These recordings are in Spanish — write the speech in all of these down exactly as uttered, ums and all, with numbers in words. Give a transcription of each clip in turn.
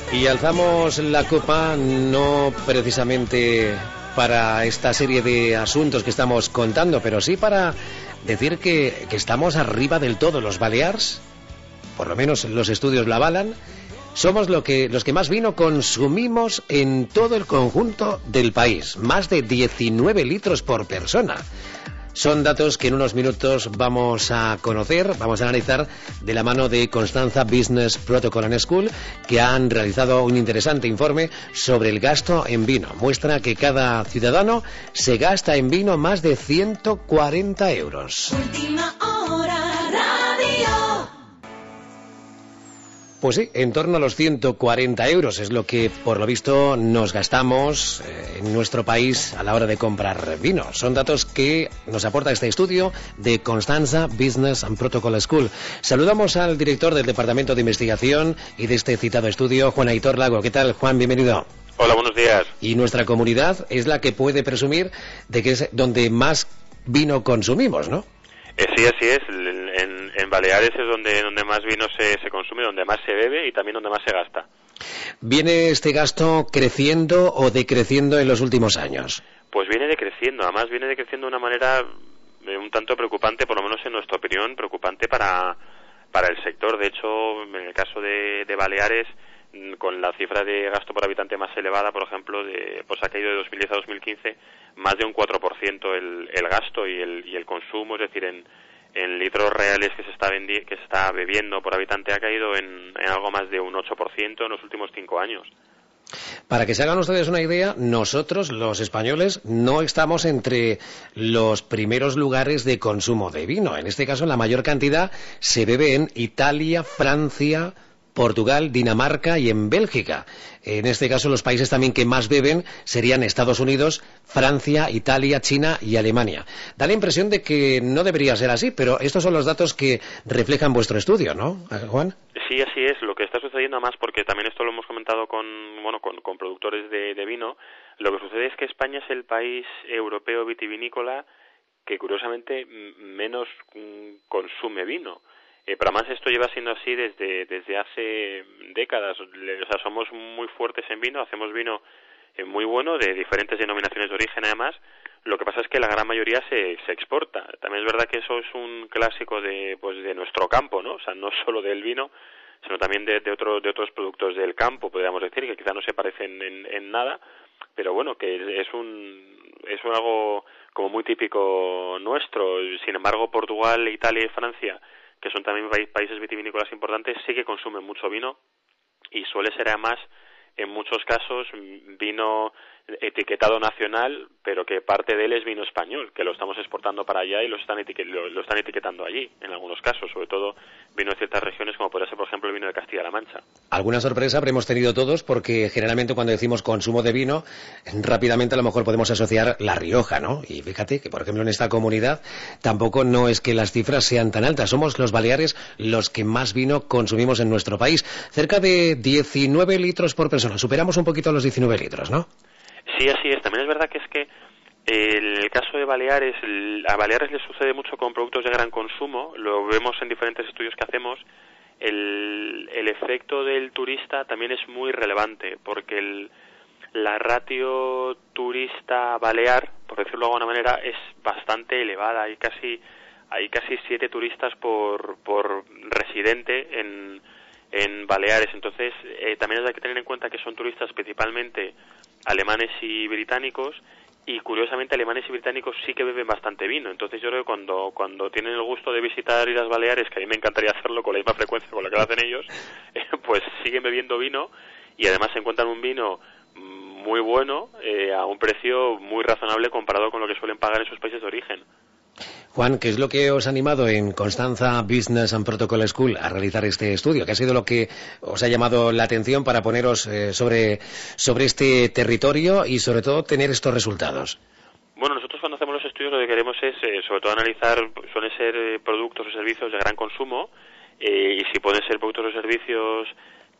Y alzamos la copa no precisamente para esta serie de asuntos que estamos contando, pero sí para decir que, que estamos arriba del todo. Los Balears, por lo menos los estudios la avalan, somos lo que, los que más vino consumimos en todo el conjunto del país. Más de diecinueve litros por persona. Son datos que en unos minutos vamos a conocer, vamos a analizar de la mano de Constanza Business Protocol and School, que han realizado un interesante informe sobre el gasto en vino. Muestra que cada ciudadano se gasta en vino más de ciento cuarenta euros. Última hora radio. Pues sí, en torno a los ciento cuarenta euros es lo que, por lo visto, nos gastamos eh, en nuestro país a la hora de comprar vino. Son datos que nos aporta este estudio de Constanza Business and Protocol School. Saludamos al director del Departamento de Investigación y de este citado estudio, Juan Aitor Lago. ¿Qué tal, Juan? Bienvenido. Hola, buenos días. Y nuestra comunidad es la que puede presumir de que es donde más vino consumimos, ¿no? Eh, sí, así es. En, en, en Baleares es donde, donde más vino se, se consume, donde más se bebe y también donde más se gasta. ¿Viene este gasto creciendo o decreciendo en los últimos años? Pues viene decreciendo. Además, viene decreciendo de una manera eh, un tanto preocupante, por lo menos en nuestra opinión, preocupante para, para el sector. De hecho, en el caso de, de Baleares, con la cifra de gasto por habitante más elevada, por ejemplo, de, pues ha caído de dos mil diez a dos mil quince más de un cuatro por ciento el, el gasto y el, y el consumo, es decir, en, en litros reales que se está vendi que se está bebiendo por habitante ha caído en, en algo más de un ocho por ciento en los últimos cinco años. Para que se hagan ustedes una idea, nosotros, los españoles, no estamos entre los primeros lugares de consumo de vino. En este caso, la mayor cantidad se bebe en Italia, Francia, Portugal, Dinamarca y en Bélgica. En este caso, los países también que más beben serían Estados Unidos, Francia, Italia, China y Alemania. Da la impresión de que no debería ser así, pero estos son los datos que reflejan vuestro estudio, ¿no, Juan? Sí, así es. Lo que está sucediendo, además, porque también esto lo hemos comentado con, bueno, con, con productores de, de vino, lo que sucede es que España es el país europeo vitivinícola que, curiosamente, menos consume vino. Eh, pero además esto lleva siendo así desde desde hace décadas. O sea, somos muy fuertes en vino, hacemos vino eh, muy bueno, de diferentes denominaciones de origen además. Lo que pasa es que la gran mayoría se, se exporta. También es verdad que eso es un clásico de pues de nuestro campo, ¿no? O sea, no solo del vino, sino también de, de, otro, de otros productos del campo, podríamos decir, que quizá no se parecen en, en nada, pero bueno, que es un es un algo como muy típico nuestro. Sin embargo, Portugal, Italia y Francia, que son también países vitivinícolas importantes, sí que consumen mucho vino y suele ser además en muchos casos vino etiquetado nacional, pero que parte de él es vino español, que lo estamos exportando para allá y lo están, etiquet lo, lo están etiquetando allí, en algunos casos, sobre todo vino de ciertas regiones, como podría ser, por ejemplo, el vino de Castilla-La Mancha. Alguna sorpresa habremos tenido todos, porque generalmente cuando decimos consumo de vino, rápidamente a lo mejor podemos asociar La Rioja, ¿no? Y fíjate que, por ejemplo, en esta comunidad tampoco no es que las cifras sean tan altas. Somos los Baleares los que más vino consumimos en nuestro país. Cerca de diecinueve litros por persona. Superamos un poquito los diecinueve litros, ¿no? Sí, así es. También es verdad que es que en el caso de Baleares, a Baleares le sucede mucho con productos de gran consumo, lo vemos en diferentes estudios que hacemos. El, el efecto del turista también es muy relevante, porque el, la ratio turista balear, por decirlo de alguna manera, es bastante elevada. Hay casi hay casi siete turistas por, por residente en, en Baleares. Entonces, eh, también hay que tener en cuenta que son turistas principalmente alemanes y británicos, y curiosamente alemanes y británicos sí que beben bastante vino. Entonces yo creo que cuando cuando tienen el gusto de visitar Islas Baleares, que a mí me encantaría hacerlo con la misma frecuencia con la que lo hacen ellos, eh, pues siguen bebiendo vino y además se encuentran un vino muy bueno eh, a un precio muy razonable comparado con lo que suelen pagar en sus países de origen. Juan, ¿qué es lo que os ha animado en Constanza Business and Protocol School a realizar este estudio? ¿Qué ha sido lo que os ha llamado la atención para poneros eh, sobre, sobre este territorio y sobre todo tener estos resultados? Bueno, nosotros cuando hacemos los estudios lo que queremos es eh, sobre todo analizar, suelen ser eh, productos o servicios de gran consumo eh, y si pueden ser productos o servicios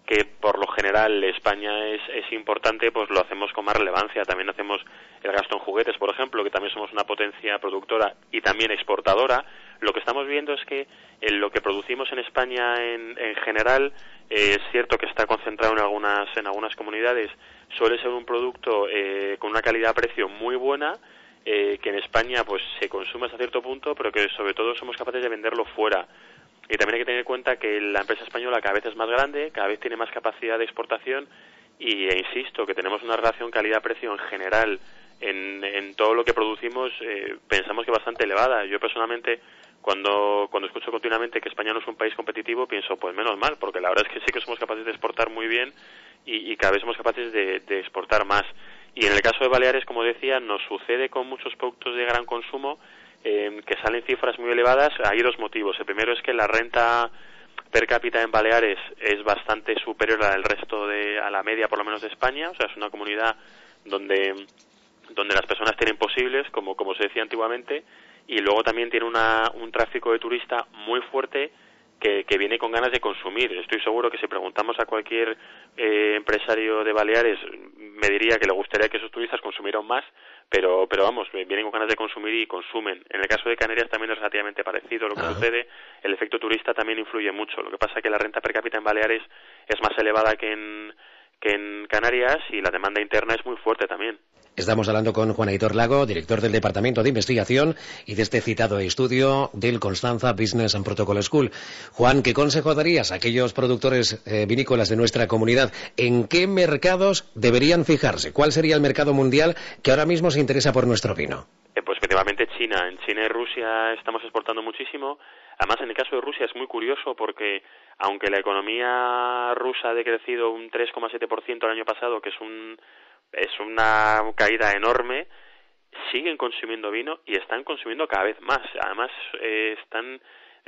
que por lo general España es, es importante, pues lo hacemos con más relevancia. También hacemos el gasto en juguetes, por ejemplo, que también somos una potencia productora y también exportadora. Lo que estamos viendo es que en lo que producimos en España en, en general, eh, es cierto que está concentrado en algunas en algunas comunidades, suele ser un producto eh, con una calidad-precio muy buena, eh, que en España pues se consume hasta cierto punto, pero que sobre todo somos capaces de venderlo fuera. Y también hay que tener en cuenta que la empresa española cada vez es más grande, cada vez tiene más capacidad de exportación y, e insisto, que tenemos una relación calidad-precio en general en, en todo lo que producimos, eh, pensamos que bastante elevada. Yo personalmente, cuando cuando escucho continuamente que España no es un país competitivo, pienso, pues menos mal, porque la verdad es que sí que somos capaces de exportar muy bien y, y cada vez somos capaces de, de exportar más. Y en el caso de Baleares, como decía, nos sucede con muchos productos de gran consumo, Eh, que salen cifras muy elevadas. Hay dos motivos. El primero es que la renta per cápita en Baleares es bastante superior al resto de, a la media por lo menos de España, o sea, es una comunidad donde donde las personas tienen posibles, como como se decía antiguamente, y luego también tiene una, un tráfico de turista muy fuerte que, que viene con ganas de consumir. Estoy seguro que si preguntamos a cualquier eh, empresario de Baleares, me diría que le gustaría que esos turistas consumieran más, pero pero vamos, vienen con ganas de consumir y consumen. En el caso de Canarias también es relativamente parecido lo que ah. sucede. El efecto turista también influye mucho. Lo que pasa es que la renta per cápita en Baleares es más elevada que en, que en Canarias y la demanda interna es muy fuerte también. Estamos hablando con Juan Aitor Lago, director del Departamento de Investigación y de este citado estudio del Constanza Business and Protocol School. Juan, ¿qué consejo darías a aquellos productores eh, vinícolas de nuestra comunidad? ¿En qué mercados deberían fijarse? ¿Cuál sería el mercado mundial que ahora mismo se interesa por nuestro vino? Eh, pues principalmente China. En China y Rusia estamos exportando muchísimo. Además, en el caso de Rusia es muy curioso porque, aunque la economía rusa ha decrecido un tres coma siete por ciento el año pasado, que es un es una caída enorme, siguen consumiendo vino y están consumiendo cada vez más. Además, eh, están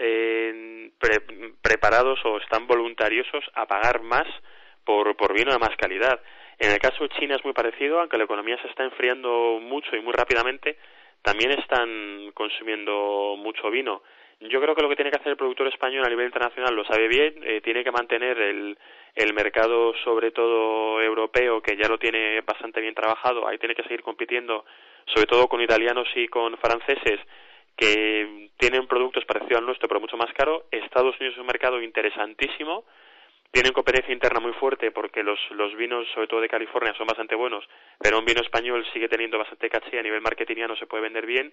eh, pre preparados o están voluntariosos a pagar más por, por vino de más calidad. En el caso de China es muy parecido, aunque la economía se está enfriando mucho y muy rápidamente, también están consumiendo mucho vino. Yo creo que lo que tiene que hacer el productor español a nivel internacional lo sabe bien, eh, tiene que mantener el, el mercado, sobre todo europeo, que ya lo tiene bastante bien trabajado. Ahí tiene que seguir compitiendo, sobre todo con italianos y con franceses, que tienen productos parecidos al nuestro, pero mucho más caro. Estados Unidos es un mercado interesantísimo, tienen competencia interna muy fuerte porque los, los vinos, sobre todo de California, son bastante buenos, pero un vino español sigue teniendo bastante caché, a nivel marketingiano se puede vender bien,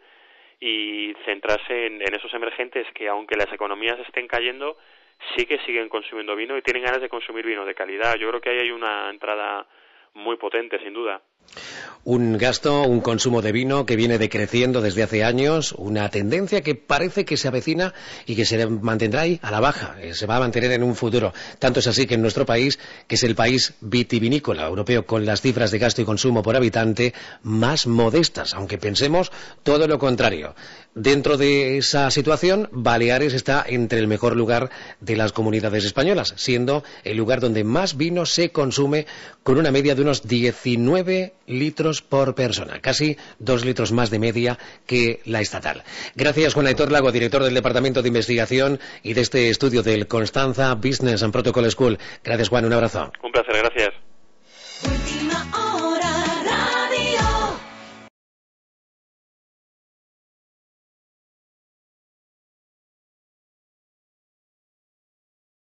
y centrarse en, en esos emergentes que, aunque las economías estén cayendo, sí que siguen consumiendo vino y tienen ganas de consumir vino de calidad. Yo creo que ahí hay una entrada muy potente, sin duda. Un gasto, un consumo de vino que viene decreciendo desde hace años, una tendencia que parece que se avecina y que se mantendrá ahí a la baja, eh, se va a mantener en un futuro. Tanto es así que en nuestro país, que es el país vitivinícola europeo con las cifras de gasto y consumo por habitante más modestas, aunque pensemos todo lo contrario. Dentro de esa situación, Baleares está entre el mejor lugar de las comunidades españolas, siendo el lugar donde más vino se consume, con una media de unos diecinueve litros por persona, casi dos litros más de media que la estatal. Gracias, Juan Aitor Lago, director del Departamento de Investigación y de este estudio del Constanza Business and Protocol School. Gracias, Juan, un abrazo. Un placer, gracias.